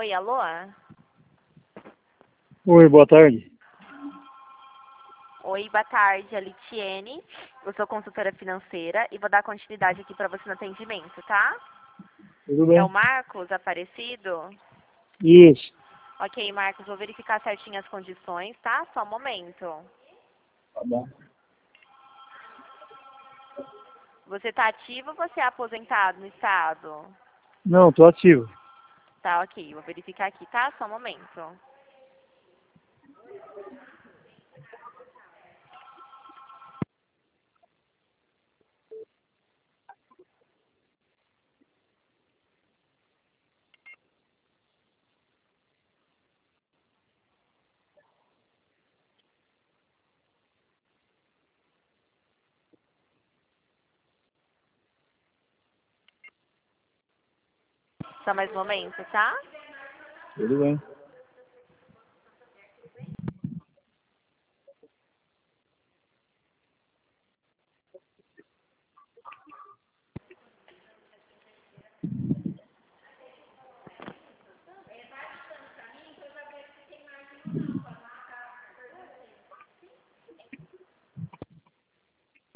Oi, alô? Oi, boa tarde. Oi, boa tarde, a Litiene. Eu sou consultora financeira e vou dar continuidade aqui para você no atendimento, tá? Tudo É o bem? Marcos Aparecido? Isso. Ok, Marcos, vou verificar certinho as condições, tá? Só um momento. Tá bom. Você tá ativo ou você é aposentado no estado? Não, tô ativo. Tá, ok. Vou verificar aqui, tá? Só um momento. Só mais um momento, tá? Tudo bem.